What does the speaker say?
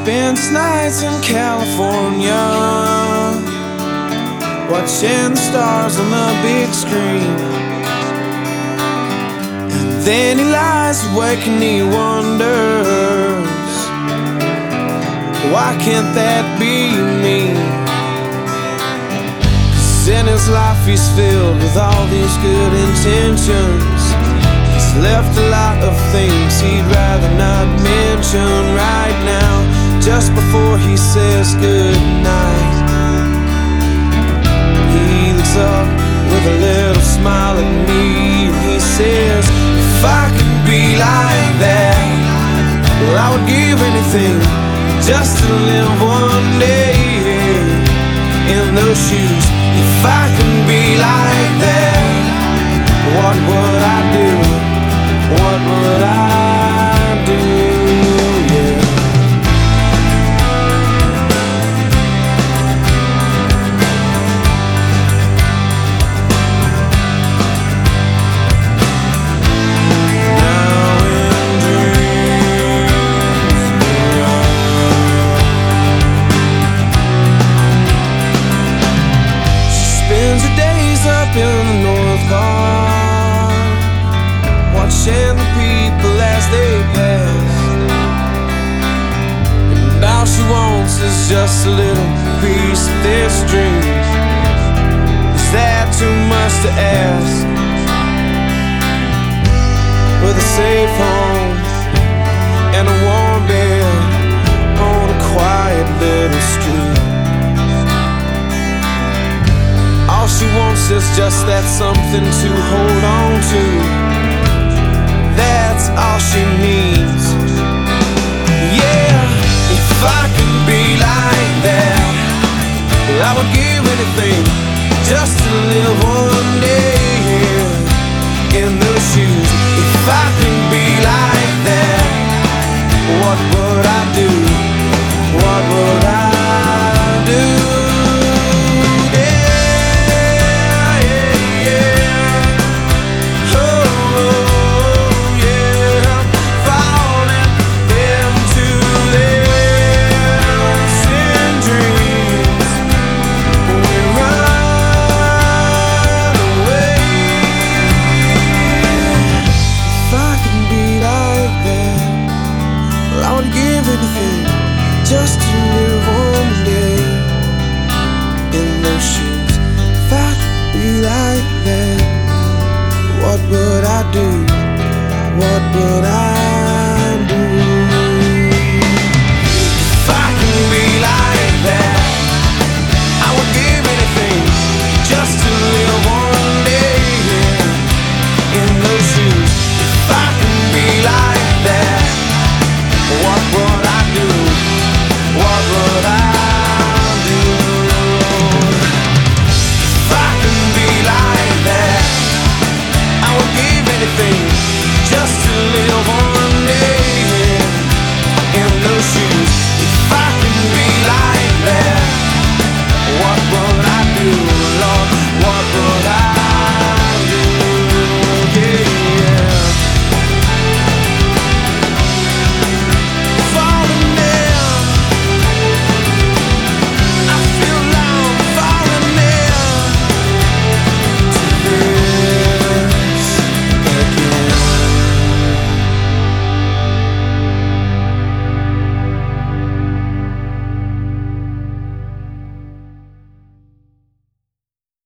spends nights in California, watching the stars on the big screen. And then he lies awake and he wonders, why can't that be me? 'Cause in his life he's filled with all these good intentions. He's left a lot of things he'd rather not mention right now, just before he says goodnight. He looks up with a little smile at me and he says, if I could be like that, well, I would give anything just to live one day in those shoes. If I could be like that, what would I do? What would I do? Yeah. Now in dreams she spends her days up in the North Park, watching the people as they pass. And all she wants is just a little piece of this dream. Is that too much to ask? With a safe home and a warm bed on a quiet little street. All she wants is just that something to hold on to. That's all she needs. Yeah, if I could be like that, well, I would give anything just to live one day in those shoes. If I could be like that, what would I do? What would I do? Just to live one day in those shoes. If I could be like that, what would I do? What would I do? If I could be like that, I would give anything just to live one day in those shoes. If I could be like